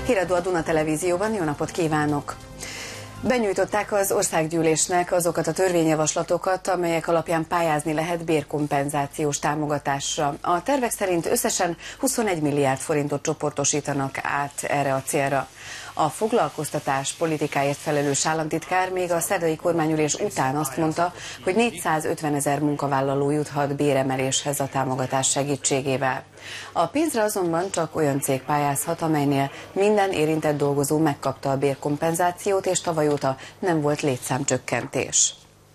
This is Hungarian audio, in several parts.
Híradó a Duna Televízióban, jó napot kívánok! Benyújtották az országgyűlésnek azokat a törvényjavaslatokat, amelyek alapján pályázni lehet bérkompenzációs támogatásra. A tervek szerint összesen 21 milliárd forintot csoportosítanak át erre a célra. A foglalkoztatás politikáért felelős államtitkár még a szerdai kormányülés után azt mondta, hogy 450 000 munkavállaló juthat béremeléshez a támogatás segítségével. A pénzre azonban csak olyan cég pályázhat, amelynél minden érintett dolgozó megkapta a bérkompenzációt, és tavaly óta nem volt létszámcsökkentés.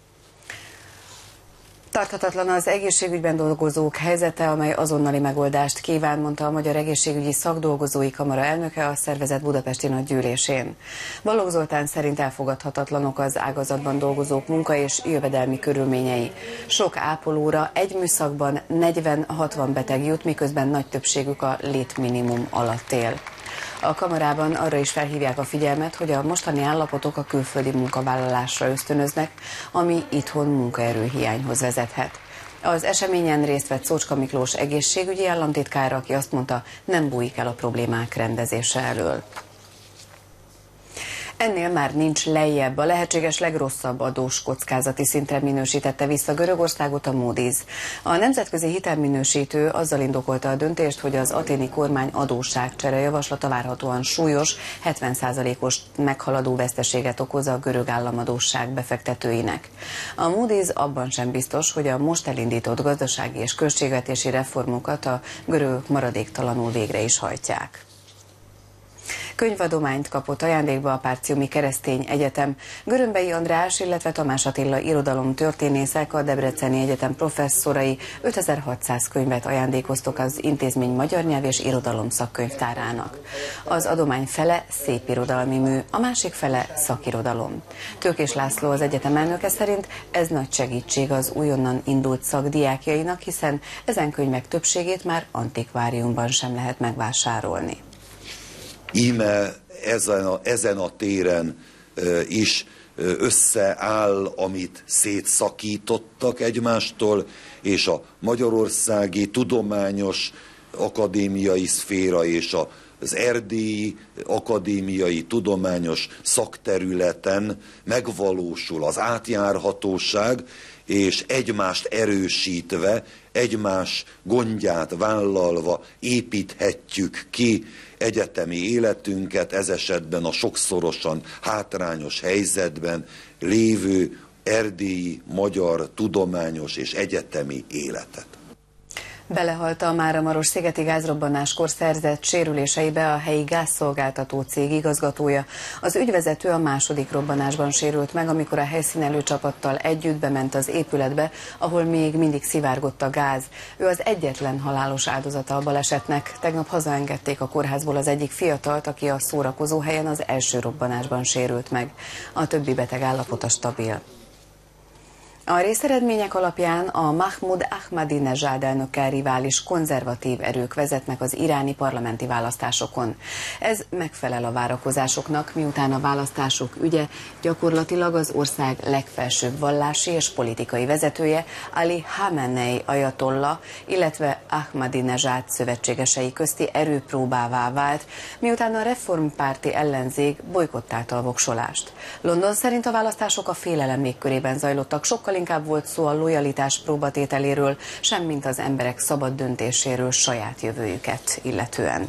Tarthatatlan az egészségügyben dolgozók helyzete, amely azonnali megoldást kíván, mondta a Magyar Egészségügyi Szakdolgozói Kamara elnöke a szervezet budapesti nagygyűlésén. Balogh Zoltán szerint elfogadhatatlanok az ágazatban dolgozók munka és jövedelmi körülményei. Sok ápolóra egy műszakban 40-60 beteg jut, miközben nagy többségük a létminimum alatt él. A kamarában arra is felhívják a figyelmet, hogy a mostani állapotok a külföldi munkavállalásra ösztönöznek, ami itthon munkaerőhiányhoz vezethet. Az eseményen részt vett Szócska Miklós egészségügyi államtitkár, aki azt mondta, nem bújik el a problémák rendezése elől. Ennél már nincs lejjebb, a lehetséges legrosszabb adós kockázati szintre minősítette vissza Görögországot a Moody's. A nemzetközi hitelminősítő azzal indokolta a döntést, hogy az athéni kormány adósságcsere javaslata várhatóan súlyos, 70%-os meghaladó veszteséget okoz a görög államadósság befektetőinek. A Moody's abban sem biztos, hogy a most elindított gazdasági és költségvetési reformokat a görögök maradéktalanul végre is hajtják. Könyvadományt kapott ajándékba a Párciumi Keresztény Egyetem. Görömbei András, illetve Tamás Attila irodalomtörténészek, a Debreceni Egyetem professzorai 5600 könyvet ajándékoztak az intézmény magyar nyelv és irodalom szakkönyvtárának. Az adomány fele szépirodalmi mű, a másik fele szakirodalom. Tőkés László, az egyetem elnöke szerint ez nagy segítség az újonnan indult szak diákjainak, hiszen ezen könyvek többségét már antikváriumban sem lehet megvásárolni. Íme ezen a téren is összeáll, amit szétszakítottak egymástól, és a magyarországi tudományos akadémiai szféra és az erdélyi akadémiai tudományos szakterületen megvalósul az átjárhatóság, és egymást erősítve, egymás gondját vállalva építhetjük ki egyetemi életünket, ez esetben a sokszorosan hátrányos helyzetben lévő erdélyi, magyar, tudományos és egyetemi életet. Belehalt a Máramaros-szigeti gázrobbanáskor szerzett sérüléseibe a helyi gázszolgáltató cég igazgatója. Az ügyvezető a második robbanásban sérült meg, amikor a helyszínelő csapattal együtt bement az épületbe, ahol még mindig szivárgott a gáz. Ő az egyetlen halálos áldozata a balesetnek. Tegnap hazaengedték a kórházból az egyik fiatalt, aki a szórakozóhelyen az első robbanásban sérült meg. A többi beteg állapota stabil. A részeredmények alapján a Mahmoud Ahmadinezsad elnökkel rivális konzervatív erők vezetnek az iráni parlamenti választásokon. Ez megfelel a várakozásoknak, miután a választások ügye gyakorlatilag az ország legfelsőbb vallási és politikai vezetője, Ali Khamenei ajatollah, illetve Ahmadinezsad szövetségesei közti erőpróbává vált, miután a reformpárti ellenzék bojkottálta a voksolást. London szerint a választások a félelem légkörében zajlottak, sokkal inkább volt szó a lojalitás próbatételéről, semmint az emberek szabad döntéséről saját jövőjüket illetően.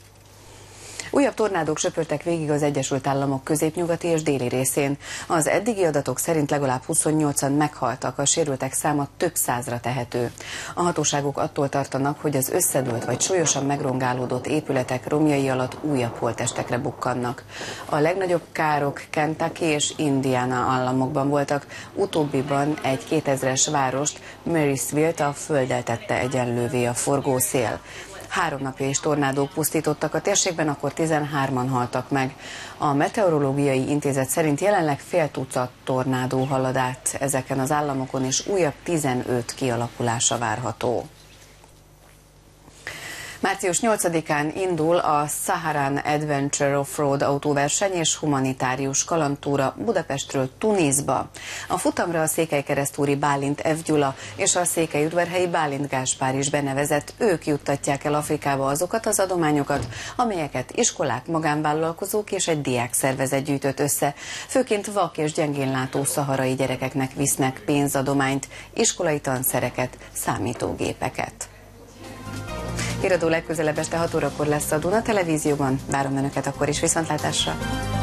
Újabb tornádók söpörtek végig az Egyesült Államok középnyugati és déli részén. Az eddigi adatok szerint legalább 28-an meghaltak, a sérültek száma több százra tehető. A hatóságok attól tartanak, hogy az összedőlt vagy súlyosan megrongálódott épületek romjai alatt újabb holttestekre bukkannak. A legnagyobb károk Kentucky és Indiana államokban voltak, utóbbiban egy 2000-es várost, Marysville-t a földdel tette egyenlővé a forgószél. 3 napja is tornádók pusztítottak a térségben, akkor 13-an haltak meg. A Meteorológiai Intézet szerint jelenleg fél tucat tornádó halad át ezeken az államokon, és újabb 15 kialakulása várható. Március 8-án indul a Saharan Adventure Offroad autóverseny és humanitárius kalandtúra Budapestről Tunisba. A futamra a székelykeresztúri Bálint F. Gyula és a székelyudvarhelyi Bálint Gáspár is benevezett. Ők juttatják el Afrikába azokat az adományokat, amelyeket iskolák, magánvállalkozók és egy diákszervezet gyűjtött össze. Főként vak és gyengénlátó szaharai gyerekeknek visznek pénzadományt, iskolai tanszereket, számítógépeket. Híradó legközelebb este 6 órakor lesz a Duna Televízióban. Várom Önöket akkor is, viszontlátásra!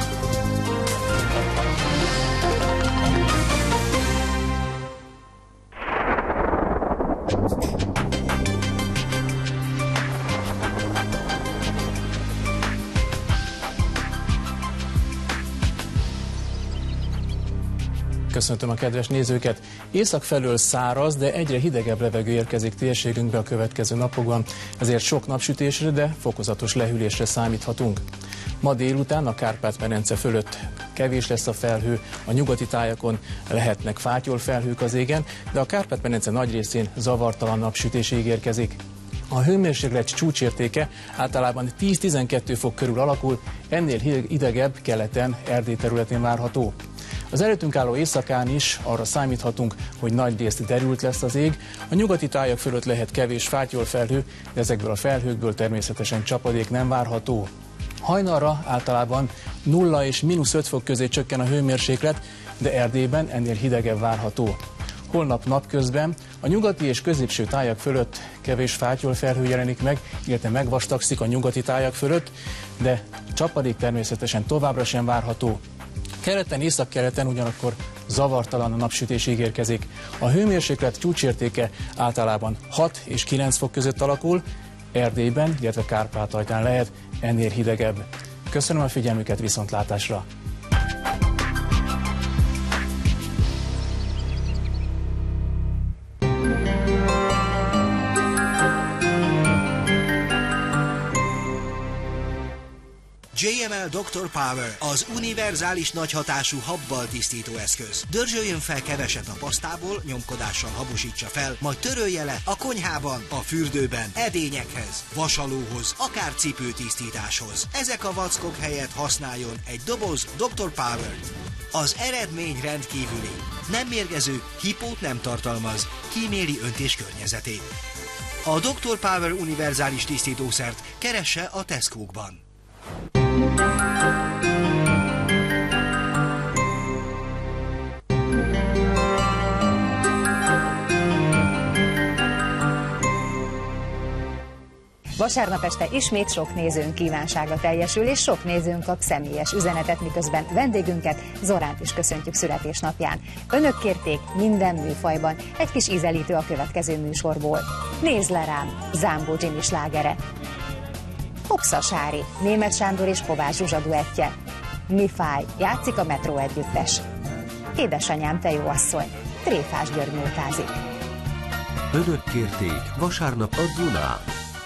Köszöntöm a kedves nézőket! Észak felől száraz, de egyre hidegebb levegő érkezik térségünkbe a következő napokban, ezért sok napsütésre, de fokozatos lehűlésre számíthatunk. Ma délután a Kárpát-medence fölött kevés lesz a felhő, a nyugati tájakon lehetnek fátyolfelhők az égen, de a Kárpát-medence nagy részén zavartalan napsütés ígérkezik. A hőmérséklet csúcsértéke általában 10-12 fok körül alakul, ennél hidegebb keleten, Erdély területén várható. Az előttünk álló éjszakán is arra számíthatunk, hogy nagy részt derült lesz az ég. A nyugati tájak fölött lehet kevés fátyolfelhő, de ezekből a felhőkből természetesen csapadék nem várható. Hajnalra általában 0 és -5 fok közé csökken a hőmérséklet, de Erdélyben ennél hidegebb várható. Holnap napközben a nyugati és középső tájak fölött kevés fátyolfelhő jelenik meg, illetve megvastagszik a nyugati tájak fölött, de csapadék természetesen továbbra sem várható. Keleten, északkeleten ugyanakkor zavartalan a napsütés ígérkezik. A hőmérséklet csúcsértéke általában 6 és 9 fok között alakul, Erdélyben, illetve Kárpátalján lehet ennél hidegebb. Köszönöm a figyelmüket, viszontlátásra! JML Dr. Power, az univerzális nagyhatású habbal tisztító eszköz. Dörzsöljön fel keveset a pasztából, nyomkodással habosítsa fel, majd törölje le a konyhában, a fürdőben, edényekhez, vasalóhoz, akár cipőtisztításhoz. Ezek a vackok helyett használjon egy doboz Dr. Power-t. Az eredmény rendkívüli. Nem mérgező, hipót nem tartalmaz, kíméli öntés környezetét. A Dr. Power univerzális tisztítószert keresse a Tesco-kban. Vasárnap este ismét sok nézőnk kívánsága teljesül, és sok nézőnk kap személyes üzenetet, miközben vendégünket, Zoránt is köszöntjük születésnapján. Önök kérték minden műfajban egy kis ízelítő a következő műsorból. Nézd le rám, Zámbó Jimmy slágere. Hopsza Sári, Németh Sándor és Kovács Zsuzsa duettje. Mi fáj, játszik a Metró együttes. Édesanyám, te jó asszony, Tréfás György nótázik. Önök kérték vasárnap a Dunán.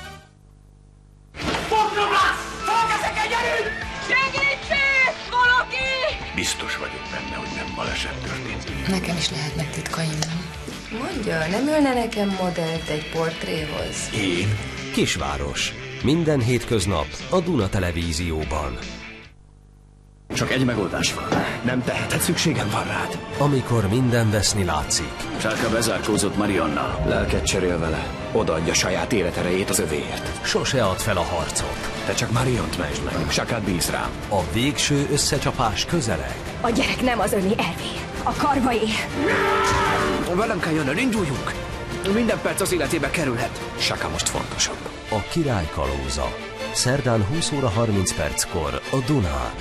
Segítség! Valaki! Biztos vagyok benne, hogy nem baleset történt. Nekem is lehetnek titkaim, nem? Mondja, nem ülne nekem modellt egy portréhoz? Én? Kisváros. Minden hétköznap a Duna Televízióban. Csak egy megoldás van. Nem teheted, szükségem van rád. Amikor minden veszni látszik. Sárka bezárkózott Mariannal. Lelket cserél vele. Odaadja saját életerejét az övéért. Sose ad fel a harcot. Te csak Mariont mentsd meg. Sákát bíz rám. A végső összecsapás közeleg. A gyerek nem az öné, Ervé. A karmai. Velem kell jönnöd, induljunk. Minden perc az életébe kerülhet. Sáka most fontosabb. A király kalóza. Szerdán 20 óra 30 perckor a Dunán.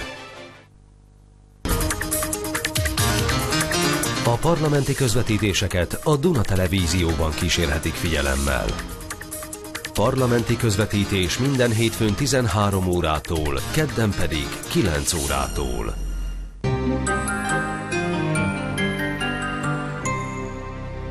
A parlamenti közvetítéseket a Duna Televízióban kísérhetik figyelemmel. Parlamenti közvetítés minden hétfőn 13 órától, kedden pedig 9 órától.